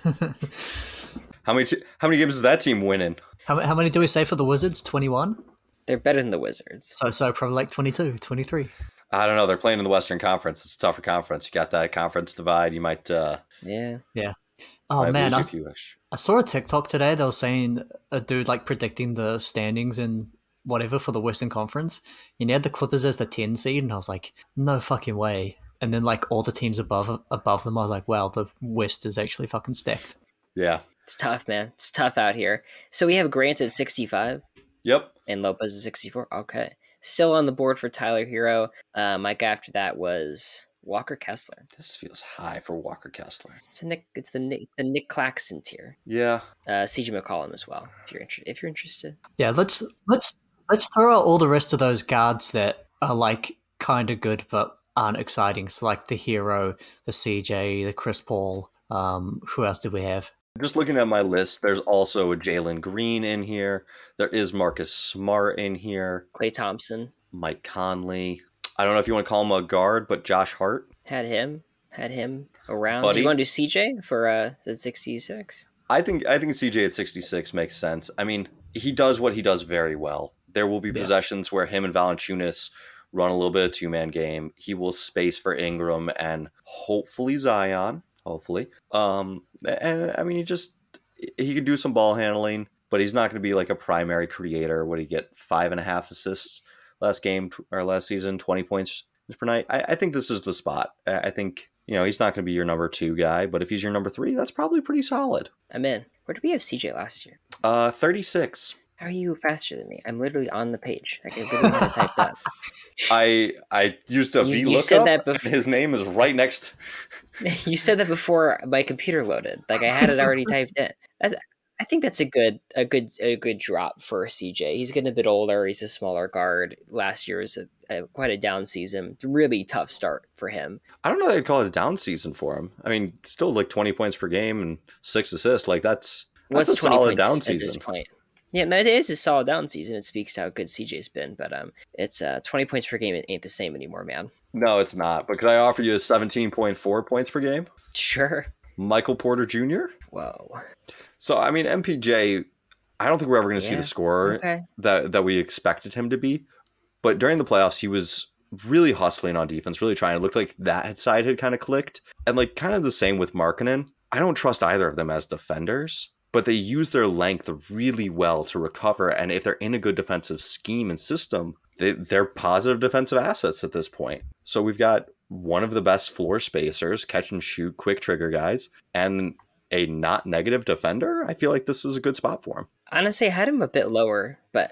How many games is that team winning? How many do we say for the Wizards? 21? They're better than the Wizards. So probably like 22, 23. I don't know. They're playing in the Western Conference. It's a tougher conference. You got that conference divide. You might. Yeah. Oh man, I saw a TikTok today. They were saying a dude like predicting the standings and whatever for the Western Conference. And he had the Clippers as the 10 seed, and I was like, no fucking way. And then like all the teams above them, I was like, wow, the West is actually fucking stacked. Yeah. It's tough, man. It's tough out here. So we have Grant at 65. Yep. And Lopez at 64. Okay. Still on the board for Tyler Hero. Mike after that was Walker Kessler. This feels high for Walker Kessler. It's the Nick Claxton tier. Yeah. CJ McCollum as well, if you're interested. Yeah, let's throw out all the rest of those guards that are like kind of good but aren't exciting. So like the Hero, the CJ, the Chris Paul. Who else did we have? Just looking at my list, there's also a Jalen Green in here. There is Marcus Smart in here. Klay Thompson. Mike Conley. I don't know if you want to call him a guard, but Josh Hart. Had him around. Buddy. Do you want to do CJ for 66? I think CJ at 66 makes sense. I mean, he does what he does very well. There will be possessions where him and Valanciunas run a little bit of two-man game. He will space for Ingram and hopefully Zion. Hopefully. And I mean, he can do some ball handling, but he's not going to be like a primary creator. What did he get? 5.5 assists last season, 20 points per night. I think this is the spot. I think, he's not going to be your number 2 guy, but if he's your number 3, that's probably pretty solid. I'm in. Where did we have CJ last year? 36. How are you faster than me? I'm literally on the page. I can literally have it typed up. I used a VLOOKUP. His name is right next. You said that before my computer loaded. Like I had it already typed in. I think that's a good drop for CJ. He's getting a bit older. He's a smaller guard. Last year was quite a down season. Really tough start for him. I don't know that I'd call it a down season for him. I mean, still like 20 points per game and 6 assists. Like that's a solid down season at this point. Yeah, that is a solid down season. It speaks to how good CJ's been, but it's 20 points per game. It ain't the same anymore, man. No, it's not. But could I offer you 17.4 points per game? Sure. Michael Porter Jr. Whoa. So I mean, MPJ, I don't think we're ever going to see the scorer that we expected him to be. But during the playoffs, he was really hustling on defense, really trying. It looked like that side had kind of clicked. And like kind of the same with Markkanen. I don't trust either of them as defenders, but they use their length really well to recover. And if they're in a good defensive scheme and system, they're positive defensive assets at this point. So we've got one of the best floor spacers, catch and shoot, quick trigger guys, and a not negative defender. I feel like this is a good spot for him. Honestly, I had him a bit lower, but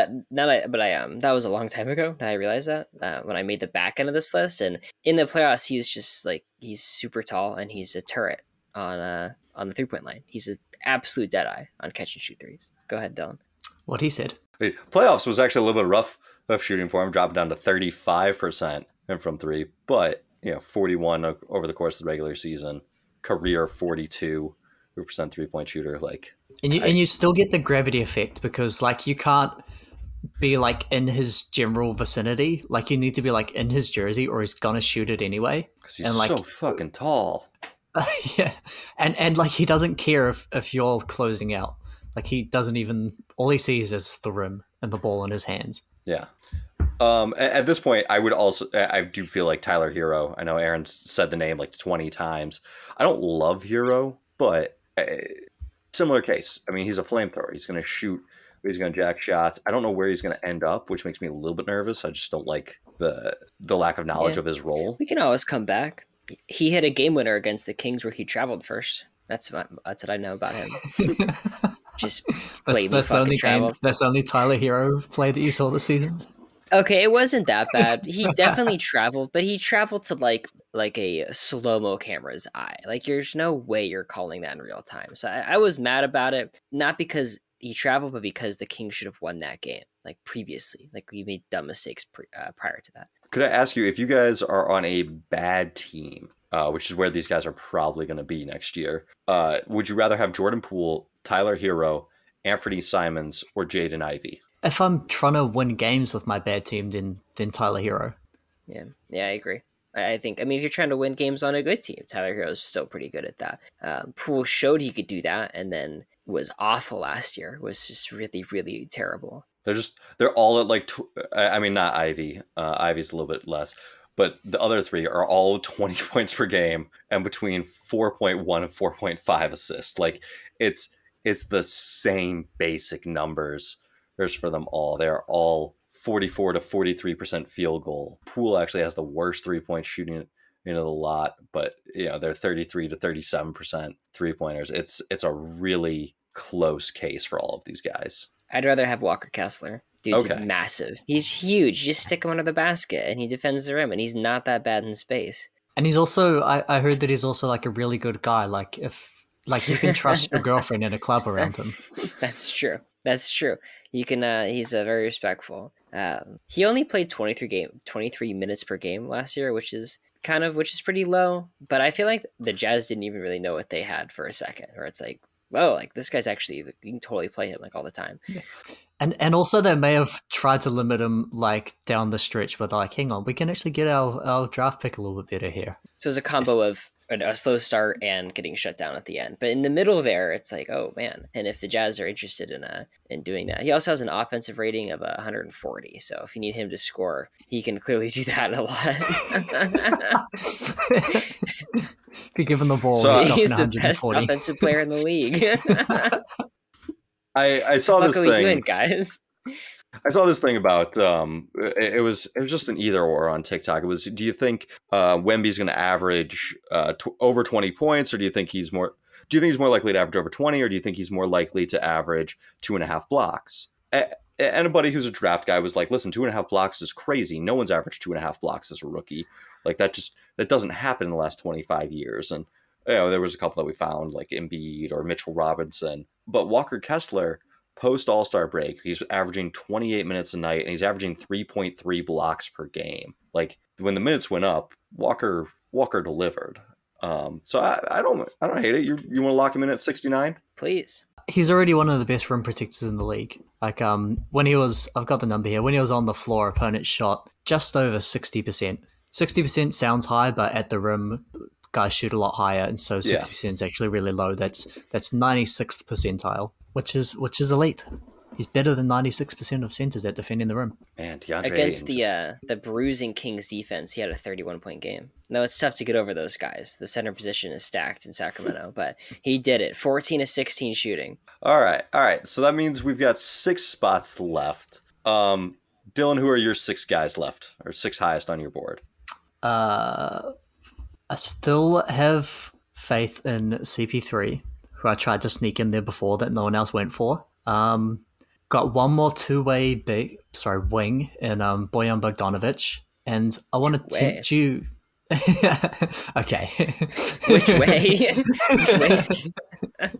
that was a long time ago. Now I realize that when I made the back end of this list, and in the playoffs, he was just like, he's super tall and he's a turret on the 3-point line. He's an absolute dead eye on catch and shoot threes. Go ahead, Dylan. What he said. Playoffs was actually a little bit rough shooting for him, dropping down to 35% from three, but 41 over the course of the regular season, career 42% 3-point shooter. Like, and you still get the gravity effect because like you can't be like in his general vicinity. Like you need to be like in his jersey or he's gonna shoot it anyway. Because he's so fucking tall. Yeah, and like he doesn't care if you're closing out. Like he doesn't even. All he sees is the rim and the ball in his hands. Yeah. At this point, I do feel like Tyler Hero. I know Aaron said the name like 20 times. I don't love Hero, but similar case. I mean, he's a flamethrower. He's going to shoot. He's going to jack shots. I don't know where he's going to end up, which makes me a little bit nervous. I just don't like the lack of knowledge of his role. We can always come back. He hit a game winner against the Kings where he traveled first. That's what I know about him. Just that's the only game. That's the only Tyler Hero play that you saw this season. Okay, it wasn't that bad. He definitely traveled, but he traveled to like a slow-mo camera's eye. Like, there's no way you're calling that in real time. So I was mad about it, not because he traveled, but because the Kings should have won that game, like previously. Like, we made dumb mistakes prior to that. Could I ask you, if you guys are on a bad team, which is where these guys are probably going to be next year, would you rather have Jordan Poole, Tyler Hero, Anthony Simons, or Jaden Ivey? If I'm trying to win games with my bad team, then Tyler Hero. Yeah, I agree. I think, if you're trying to win games on a good team, Tyler Hero is still pretty good at that. Poole showed he could do that, and then was awful last year. Was just really, really terrible. They're all at like, not Ivy. Ivy's a little bit less, but the other three are all 20 points per game and between 4.1 and 4.5 assists. Like, it's the same basic numbers for them all. They're all 44 to 43% field goal. Poole actually has the worst 3-point shooting the lot, but they're 33 to 37% 3-pointers. It's a really close case for all of these guys. I'd rather have Walker Kessler. Dude's massive. He's huge. Just stick him under the basket and he defends the rim, and he's not that bad in space. And he's also, I heard that he's also like a really good guy. Like you can trust your girlfriend in a club around him. That's true. You can. He's very respectful. He only played 23 minutes per game last year, which is pretty low. But I feel like the Jazz didn't even really know what they had for a second, or it's like, whoa, like this guy's actually, you can totally play him like all the time. Yeah. And also they may have tried to limit him like down the stretch, but like, hang on, we can actually get our draft pick a little bit better here. So it's a combo of a slow start and getting shut down at the end. But in the middle there, it's like, oh man. And if the Jazz are interested in doing that, he also has an offensive rating of 140. So if you need him to score, he can clearly do that a lot. If you give him the ball, so he's the best offensive player in the league. I saw this thing, doing, guys. I saw this thing about it was just an either or on TikTok. It was, do you think Wemby's going to average over 20 points, or do you think he's more likely to average over 20, or do you think he's more likely to average 2.5 blocks? And a buddy who's a draft guy was like, listen, 2.5 blocks is crazy. No one's averaged 2.5 blocks as a rookie. Like, that doesn't happen in the last 25 years. And there was a couple that we found, like Embiid or Mitchell Robinson, but Walker Kessler, post All-Star break, he's averaging 28 minutes a night, and he's averaging 3.3 blocks per game. Like, when the minutes went up, Walker Delivered. So I don't hate it. You want to lock him in at 69? Please. He's already one of the best rim protectors in the league. Like, when he was, I've got the number here, when he was on the floor, opponents shot just over 60%. 60% sounds high, but at the rim, guys shoot a lot higher, and so 60% is actually really low. That's 96th percentile, which is elite. He's better than 96% of centers at defending the rim. Man, DeAndre Against Ayton the bruising Kings defense, he had a 31-point game. No, it's tough to get over those guys. The center position is stacked in Sacramento, but he did it. 14 of 16 shooting. All right. So that means we've got 6 spots left. Dylan, who are your 6 guys left, or 6 highest on your board? I still have faith in CP3, who I tried to sneak in there before that no one else went for. Got one more two-way wing in Bojan Bogdanovic, and I want to tempt you. Okay. Which way? Which way?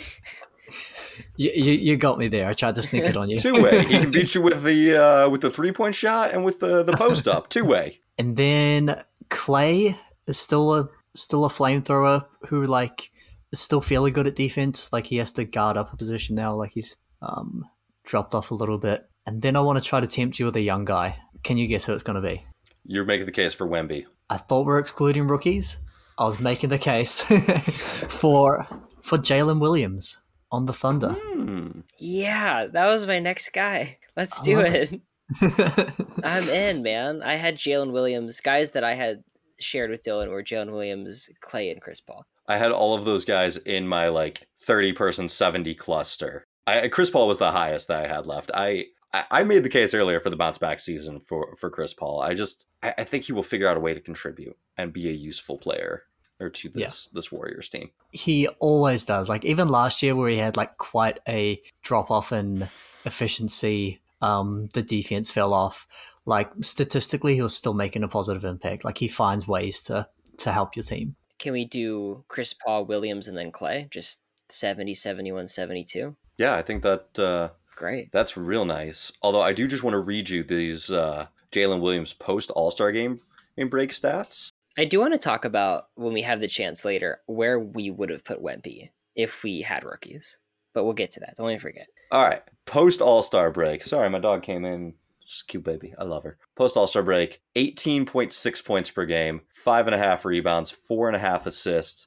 You got me there. I tried to sneak it on you. Two-way. He can beat you with the 3-point shot and with the post up. Two-way. And then Clay is still a flamethrower who is still fairly good at defense. Like he has to guard up a position now. Like he's dropped off a little bit. And then I want to try to tempt you with a young guy. Can you guess who it's going to be? You're making the case for Wemby. I thought we were excluding rookies. I was making the case for Jalen Williams on the Thunder. Yeah, that was my next guy. Let's do it. I'm in, man. I had Jalen Williams. Guys that I had shared with Dylan were Jalen Williams, Clay, and Chris Paul. I had all of those guys in my 30-person 70 cluster. Chris Paul was the highest that I had left. I made the case earlier for the bounce back season for Chris Paul. I think he will figure out a way to contribute and be a useful player to this Warriors team. He always does. Even last year where he had quite a drop off in efficiency, the defense fell off. Statistically, he was still making a positive impact. He finds ways to help your team. Can we do Chris Paul, Williams, and then Clay? Just 70, 71, 72? Yeah, I think that great. That's real nice. Although I do just want to read you these Jalen Williams post All-Star game break stats. I do want to talk about, when we have the chance later, where we would have put Wemby if we had rookies. But we'll get to that. Don't let me forget. All right. Post All-Star break. Sorry, my dog came in. She's a cute baby. I love her. Post All-Star break. 18.6 points per game. 5.5 rebounds. 4.5 assists.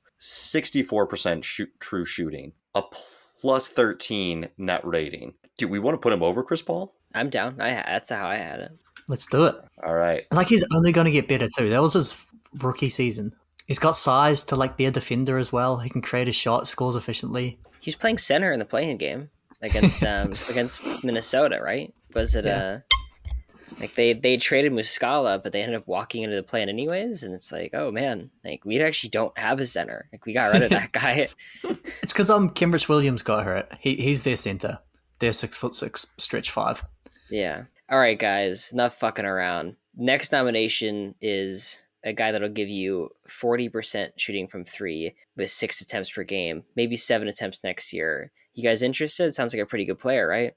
64% true shooting. A plus 13 net rating. Do we want to put him over Chris Paul? I'm down. That's how I had it. Let's do it. All right. He's only going to get better too. That was his rookie season. He's got size to be a defender as well. He can create a shot, scores efficiently. He was playing center in the play-in game against against Minnesota, right? Was it they traded Muscala, but they ended up walking into the play-in anyways, and it's oh man, we actually don't have a center. We got rid of that guy. It's because Kenrich Williams got hurt. He's their center. They're 6'6", stretch 5. Yeah. All right, guys, enough fucking around. Next nomination is a guy that'll give you 40% shooting from 3 with 6 attempts per game, maybe 7 attempts next year. You guys interested? Sounds like a pretty good player, right?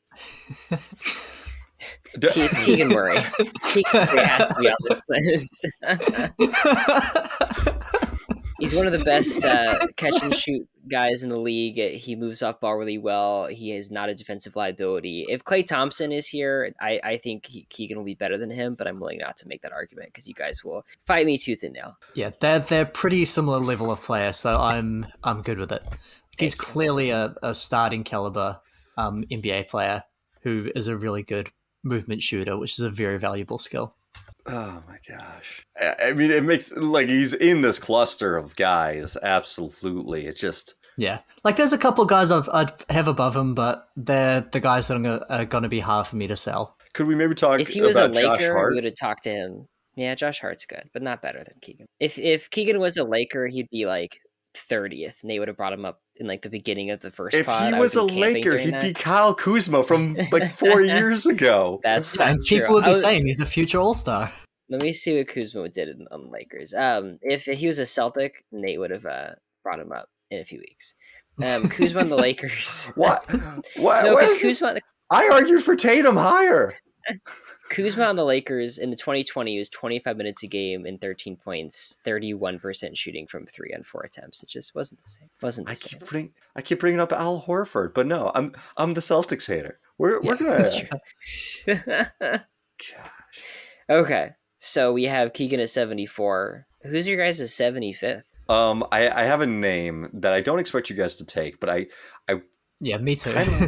It's Keegan Murray. Keegan Murray has to be on this list. He's one of the best catch and shoot guys in the league. He moves off ball really well. He is not a defensive liability. If Klay Thompson is here, I think Keegan will be better than him, but I'm willing not to make that argument because you guys will fight me tooth and nail. Yeah, they're pretty similar level of player, so I'm good with it. He's clearly a starting caliber NBA player who is a really good movement shooter, which is a very valuable skill. Oh my gosh. I mean, it makes he's in this cluster of guys. Absolutely. It just. Yeah. There's a couple guys I'd have above him, but they're the guys that are going to be hard for me to sell. Could we maybe talk if he was a about Josh Laker, Hart? we would have talked to him. Yeah, Josh Hart's good, but not better than Keegan. If Keegan was a Laker, he'd be 30th, and they would have brought him up in the beginning of the first if pod. He was a Laker, he'd be Kyle Kuzma from 4 years ago. That's not true. People would be saying he's a future All-Star. Let me see what Kuzma did on the Lakers. If he was a Celtic, Nate would have brought him up in a few weeks. Kuzma on the Lakers. What? No, because Kuzma. I argued for Tatum higher. Kuzma on the Lakers in the 2020 was 25 minutes a game and 13 points, 31% shooting from 3 on 4 attempts. It just wasn't the same. I keep bringing up Al Horford, but no, I'm the Celtics hater. We're gonna. Gosh. Okay, so we have Keegan at 74. Who's your guys' 75th? I have a name that I don't expect you guys to take, but yeah, me too.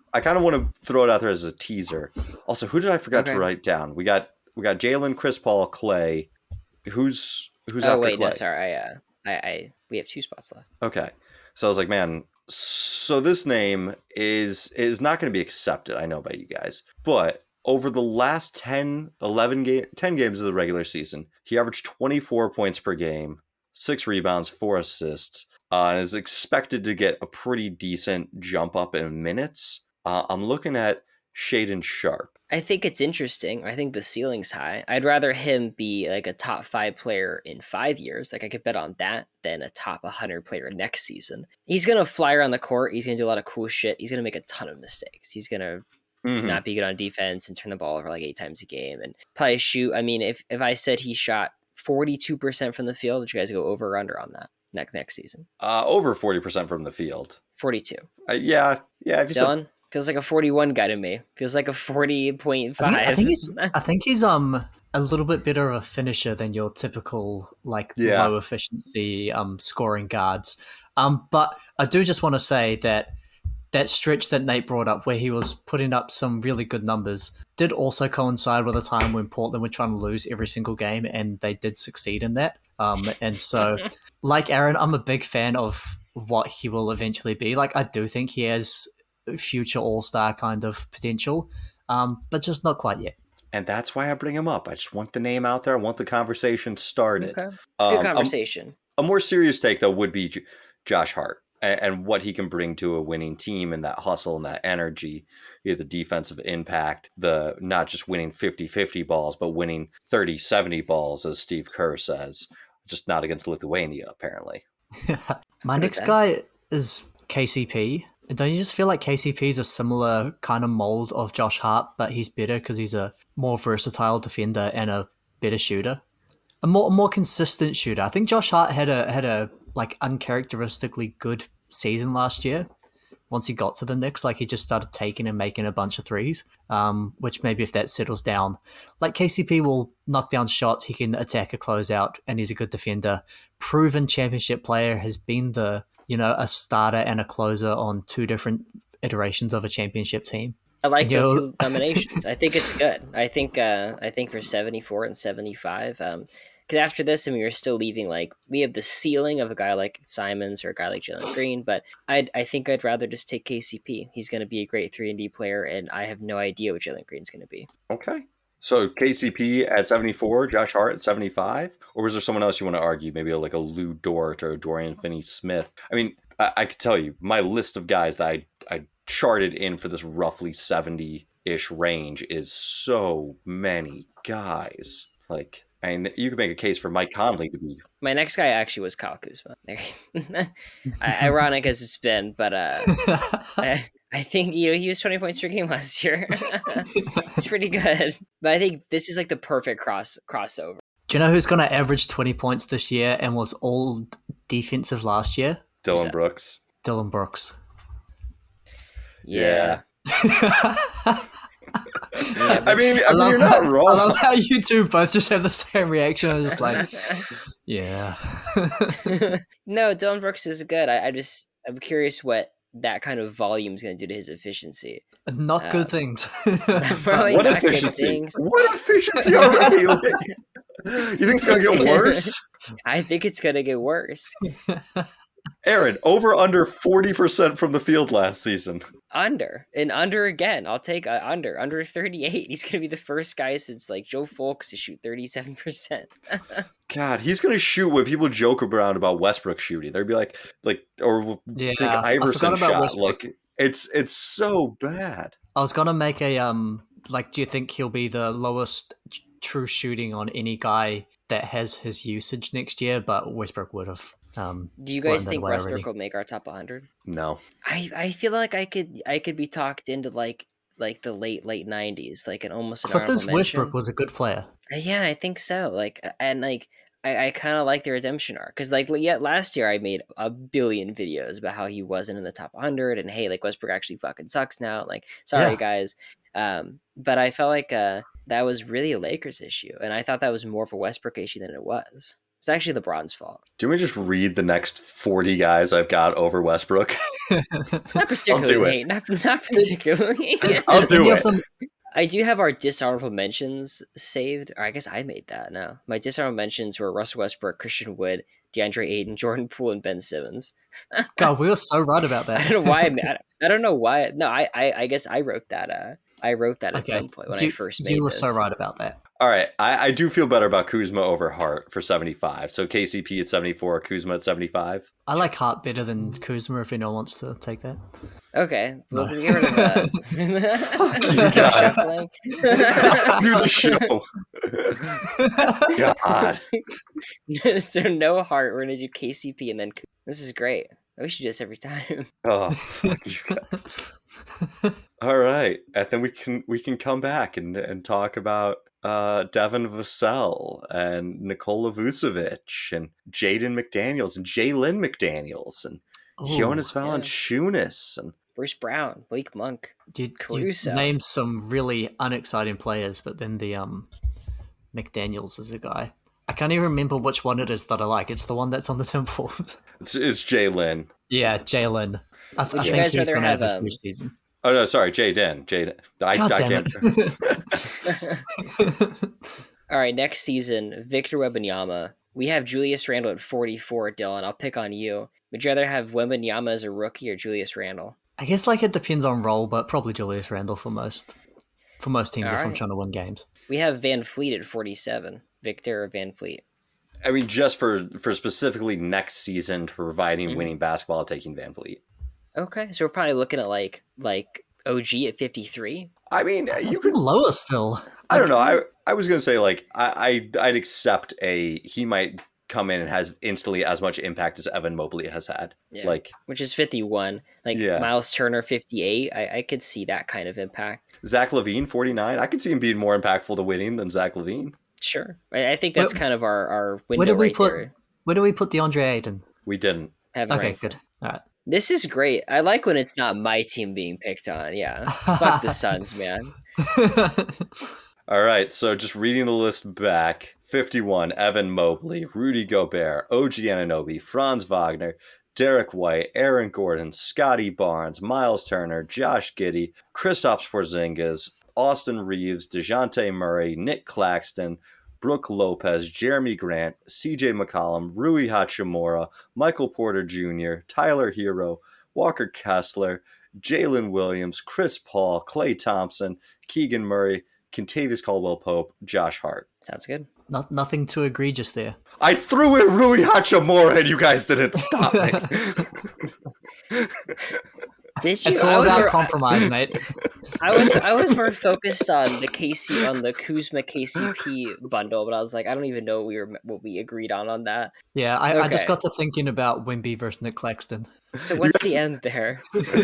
I kind of want to throw it out there as a teaser. Also, who did I forget to Okay. write down? We got Jalen, Chris Paul, Clay. Who's Oh after wait, Clay? no, sorry. I we have 2 spots left. Okay. So I was like, man, so this name is not going to be accepted, I know, by you guys. But over the last 10 games of the regular season, he averaged 24 points per game, 6 rebounds, 4 assists, and is expected to get a pretty decent jump up in minutes. I'm looking at Shaedon Sharpe. I think it's interesting. I think the ceiling's high. I'd rather him be like a top 5 player in 5 years. Like I could bet on that than a top 100 player next season. He's going to fly around the court. He's going to do a lot of cool shit. He's going to make a ton of mistakes. He's going to not be good on defense and turn the ball over like 8 times a game and probably shoot. I mean, if I said he shot 42% from the field, would you guys go over or under on that next season? Over 40% from the field. 42. Yeah. If you said Dylan? Feels like a 41 guy to me. Feels like a 40.5. I think he's a little bit better of a finisher than your typical low efficiency scoring guards. But I do just want to say that stretch that Nate brought up where he was putting up some really good numbers did also coincide with a time when Portland were trying to lose every single game, and they did succeed in that. And so, like Aaron, I'm a big fan of what he will eventually be. Like, I do think he has future all-star kind of potential, but just not quite yet. And that's why I bring him up. I just want the name out there. I want the conversation started. Okay. It's good conversation. A more serious take, though, would be Josh Hart and what he can bring to a winning team and that hustle and that energy, the defensive impact, the not just winning 50-50 balls, but winning 30-70 balls, as Steve Kerr says, just not against Lithuania, apparently. My next guy is KCP. And don't you just feel like KCP is a similar kind of mold of Josh Hart, but he's better because he's a more versatile defender and a better shooter, a more consistent shooter. I think Josh Hart had a like uncharacteristically good season last year. Once he got to the Knicks, like he just started taking and making a bunch of threes, which maybe if that settles down, like KCP will knock down shots, he can attack a closeout, and he's a good defender. Proven championship player, has been a starter and a closer on 2 different iterations of a championship team. I like the 2 nominations. I think it's good. I think for 74 and 75, because after this, I mean, we're still leaving, like, we have the ceiling of a guy like Simons or a guy like Jalen Green, but I think I'd rather just take KCP. He's going to be a great 3-and-D player, and I have no idea what Jalen Green's going to be. Okay. So KCP at 74, Josh Hart at 75? Or was there someone else you want to argue? Maybe like a Lou Dort or Dorian Finney-Smith? I mean, I could tell you, my list of guys that I charted in for this roughly 70-ish range is so many guys. Like, I mean, you could make a case for Mike Conley to be... My next guy actually was Kyle Kuzma. Ironic as it's been, but I think he was 20 points per game last year. It's pretty good. But I think this is like the perfect crossover. Do you know who's going to average 20 points this year and was all defensive last year? Dylan Brooks. Dylan Brooks. Yeah. I mean, you're not wrong. I love how you two both just have the same reaction. I'm just like, yeah. No, Dylan Brooks is good. I'm curious what that kind of volume is going to do to his efficiency. Not good things. What efficiency? What efficiency already? You think it's going to get worse? I think it's going to get worse. Aaron, over under 40% from the field last season. Under again. I'll take under 38. He's going to be the first guy since like Joe Fulks to shoot 37%. God, he's going to shoot when people joke around about Westbrook shooting. They'd be like, or think Iverson shot. Westbrook. Like, it's so bad. I was going to make a, do you think he'll be the lowest true shooting on any guy that has his usage next year? But Westbrook would have. Do you guys think Westbrook will make our top 100? No. I feel like I could be talked into like the late 90s, like an almost an Clippers Westbrook was a good player. Yeah, I think so. I kind of like the redemption arc because last year I made a billion videos about how he wasn't in the top 100 and hey, like Westbrook actually fucking sucks now. Like, sorry guys. But I felt like that was really a Lakers issue, and I thought that was more of a Westbrook issue than it was. It's actually LeBron's fault. Do we just read the next 40 guys I've got over Westbrook? Not particularly. Not particularly. I'll do Any it. of them, I do have our dishonorable mentions saved. Or I guess I made that. No, my dishonorable mentions were Russell Westbrook, Christian Wood, DeAndre Ayton, Jordan Poole, and Ben Simmons. God, we were so right about that. I don't know why. I don't know why. No, I guess I wrote that. I wrote that at Okay, some point when I first made You were this. so right about that. All right, I do feel better about Kuzma over Hart for 75. So KCP at 74, Kuzma at 75. I like Hart better than Kuzma if anyone wants to take that. Okay, well, No. then get rid of that. you guys. Shuffling. Do the show. God. So no Heart. We're gonna do KCP and then this is great. We should do this every time. Oh, fuck you guys. All right, and then we can come back and talk about Devin Vassell and Nikola Vucevic and Jaden McDaniels and Jalen McDaniels and Jonas Valanciunas and Bruce Brown, Blake Monk. You Caruso. named some really unexciting players, but then the McDaniels is a guy. I can't even remember which one it is that I like. It's the one that's on the temple. it's Jalen. Yeah, Jalen. I Would you think guys he's rather going to have have, a huge season. Oh no, sorry, Jaden. I God damn can't. it. All right, next season, Victor Wembanyama. We have Julius Randle at 44. Dylan, I'll pick on you. Would you rather have Wembanyama as a rookie or Julius Randle? I guess like it depends on role, but probably Julius Randle for most teams if I'm Alright. trying to win games. We have Van Fleet at 47. Victor or Van Fleet? I mean, just for specifically next season, providing Mhm. winning basketball, taking Van Fleet. Okay, so we're probably looking at like OG at 53. I mean, you You could. lower still. I don't know. I was gonna say like I'd accept he might come in and has instantly as much impact as Evan Mobley has had. Yeah. Like Which is 51. Like Yeah. Miles Turner 58. I could see that kind of impact. Zach LaVine 49. I could see him being more impactful to winning than Zach LaVine. Sure. I think that's kind of our window Where do we right put there. Where do we put DeAndre Ayton? We didn't. Have it Okay, right. good. All right. This is great. I like when it's not my team being picked on. Yeah. Fuck the Suns, man. All right, so just reading the list back: 51, Evan Mobley, Rudy Gobert, OG Anunoby, Franz Wagner, Derek White, Aaron Gordon, Scotty Barnes, Miles Turner, Josh Giddey, Kristaps Porzingis, Austin Reeves, DeJounte Murray, Nick Claxton, Brooke Lopez, Jeremy Grant, CJ McCollum, Rui Hachimura, Michael Porter Jr., Tyler Hero, Walker Kessler, Jalen Williams, Chris Paul, Klay Thompson, Keegan Murray, Kentavious Caldwell-Pope, Josh Hart. Sounds good. Nothing too egregious there. I threw in Rui Hachimura and you guys didn't stop me. Did you? It's I all was about more- compromise, mate. I was more focused on the Kuzma KCP bundle, but I was like, I don't even know what we agreed on that. Yeah, I just Okay. got to thinking about Wimby versus Nick Claxton. So what's the end there?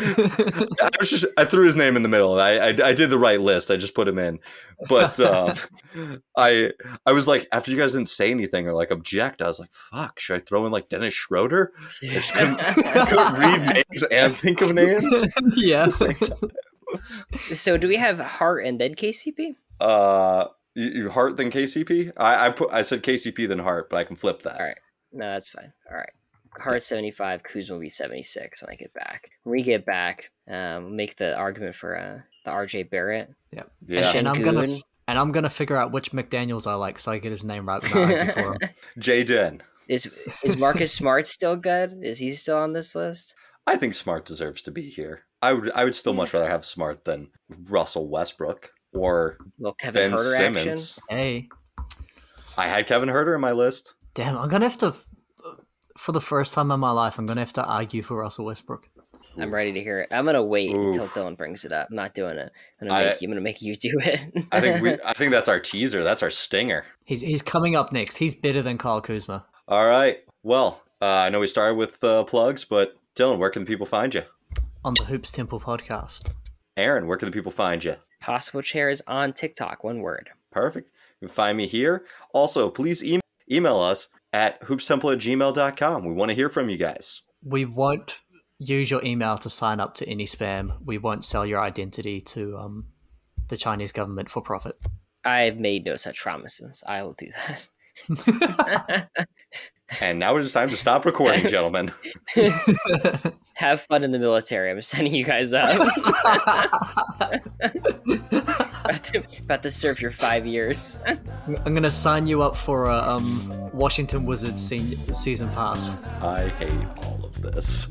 I threw his name in the middle. I did the right list. I just put him in. But I was like, after you guys didn't say anything or like object, I was like, fuck, should I throw in like Dennis Schroeder? I just couldn't read names and think of names. Yeah. So do we have Hart and then KCP? You Hart then KCP? I said KCP then Hart, but I can flip that. All right. No, that's fine. All right. Hart 75, Kuzma will be 76 when I get back. When we get back, make the argument for the RJ Barrett. Yeah. Shin- And I'm gonna figure out which McDaniels I like so I get his name right when I argue for him. Jaden. Is Marcus Smart still good? Is he still on this list? I think Smart deserves to be here. I would still much rather have Smart than Russell Westbrook or Little Kevin Ben Herter Simmons. Hey, I had Kevin Herter in my list. damn! I'm gonna have to, for the first time in my life, I'm gonna have to argue for Russell Westbrook. action. I'm ready to hear it. I'm gonna wait Oof. until Dylan brings it up. I'm not doing it. I'm gonna make you do it. I think that's our teaser. That's our stinger. He's coming up next. He's better than Kyle Kuzma. All right. Well, I know we started with plugs, but Dylan, where can the people find you? On the Hoops Temple podcast. Aaron, where can the people find you? Possible chairs on TikTok. One word. Perfect. You can find me here. Also, please email us at hoopstemple@gmail.com. We want to hear from you guys. We won't use your email to sign up to any spam. We won't sell your identity to the Chinese government for profit. I've made no such promises. I will do that. And now it is time to stop recording, gentlemen. Have fun in the military. I'm sending you guys up. about to serve your 5 years. I'm gonna sign you up for a Washington Wizards season pass. I hate all of this.